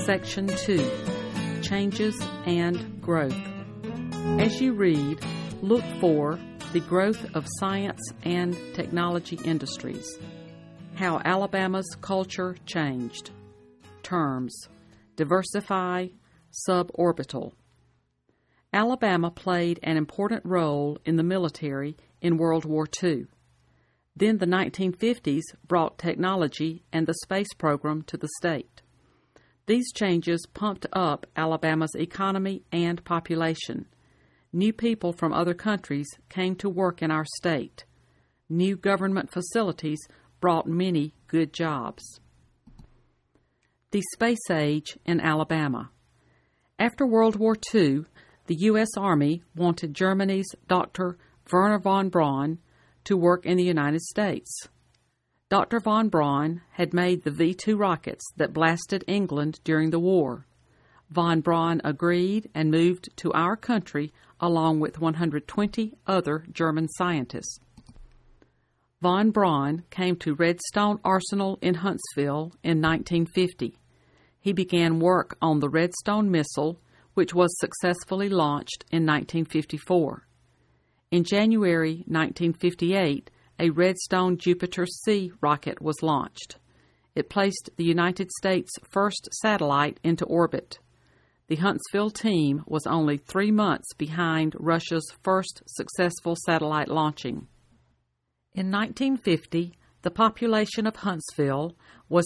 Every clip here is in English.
Section 2, Changes and Growth. As you read, look for the growth of science and technology industries. How Alabama's culture changed. Terms: diversify, suborbital. Alabama played an important role in the military in World War II. Then the 1950s brought technology and the space program to the state. These changes pumped up Alabama's economy and population. New people from other countries came to work in our state. New government facilities brought many good jobs. The space age in Alabama. After World War II, the U.S. Army wanted Germany's Dr. Wernher von Braun to work in the United States. Dr. von Braun had made the V-2 rockets that blasted England during the war. Von Braun agreed and moved to our country along with 120 other German scientists. Von Braun came to Redstone Arsenal in Huntsville in 1950. He began work on the Redstone missile, which was successfully launched in 1954. In January 1958, a Redstone Jupiter-C rocket was launched. It placed the United States' first satellite into orbit. The Huntsville team was only 3 months behind Russia's first successful satellite launching. In 1950, the population of Huntsville was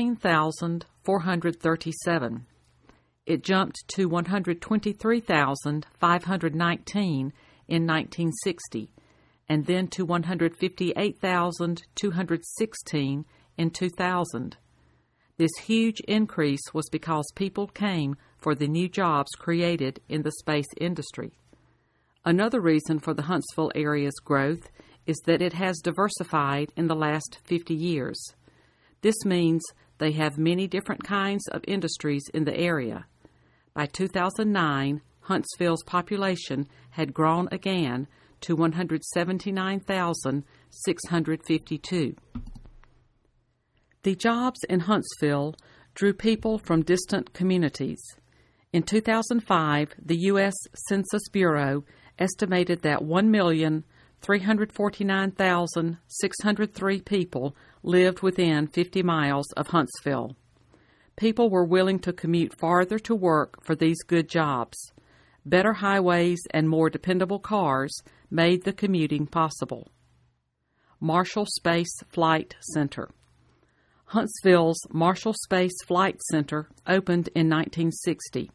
16,437. It jumped to 123,519 in 1960, and then to 158,216 in 2000. This huge increase was because people came for the new jobs created in the space industry. Another reason for the Huntsville area's growth is that it has diversified in the last 50 years. This means they have many different kinds of industries in the area. By 2009, Huntsville's population had grown again to 179,652. The jobs in Huntsville drew people from distant communities. In 2005, the U.S. Census Bureau estimated that 1,349,603 people lived within 50 miles of Huntsville. People were willing to commute farther to work for these good jobs. Better highways and more dependable cars made the commuting possible. Marshall Space Flight Center. Huntsville's Marshall Space Flight Center opened in 1960.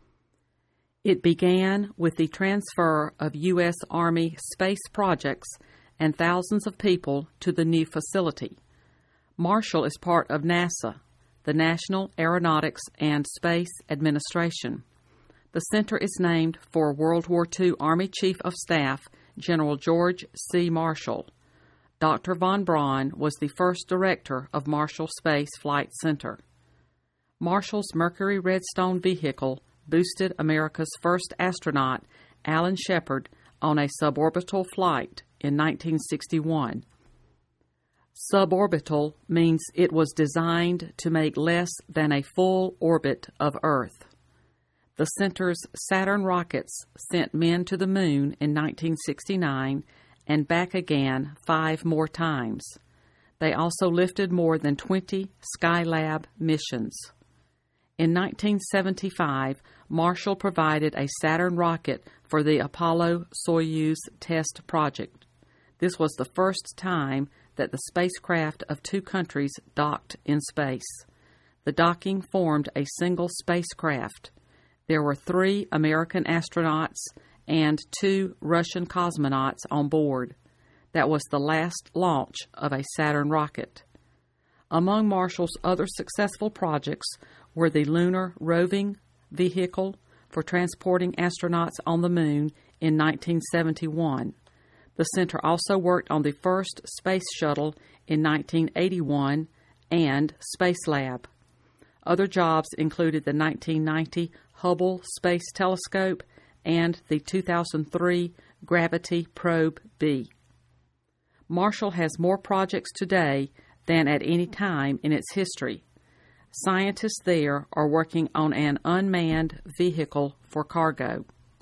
It began with the transfer of U.S. Army space projects and thousands of people to the new facility. Marshall is part of NASA, the National Aeronautics and Space Administration. The center is named for World War II Army Chief of Staff General George C. Marshall. Dr. von Braun was the first director of Marshall Space Flight Center. Marshall's Mercury Redstone vehicle boosted America's first astronaut, Alan Shepard, on a suborbital flight in 1961. Suborbital means it was designed to make less than a full orbit of Earth. The center's Saturn rockets sent men to the moon in 1969 and back again 5 more times. They also lifted more than 20 Skylab missions. In 1975, Marshall provided a Saturn rocket for the Apollo-Soyuz test project. This was the first time that the spacecraft of 2 countries docked in space. The docking formed a single spacecraft. There were 3 American astronauts and 2 Russian cosmonauts on board. That was the last launch of a Saturn rocket. Among Marshall's other successful projects were the Lunar Roving Vehicle for transporting astronauts on the moon in 1971. The center also worked on the first space shuttle in 1981 and Spacelab. Other jobs included the 1990 Hubble Space Telescope and the 2003 Gravity Probe B. Marshall has more projects today than at any time in its history. Scientists there are working on an unmanned vehicle for cargo.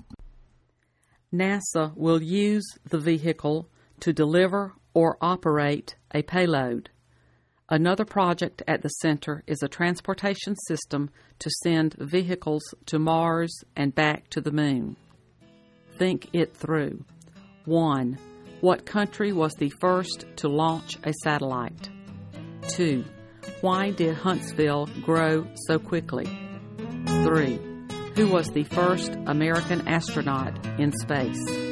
NASA will use the vehicle to deliver or operate a payload. Another project at the center is a transportation system to send vehicles to Mars and back to the Moon. Think it through. 1. What country was the first to launch a satellite? 2. Why did Huntsville grow so quickly? 3. Who was the first American astronaut in space?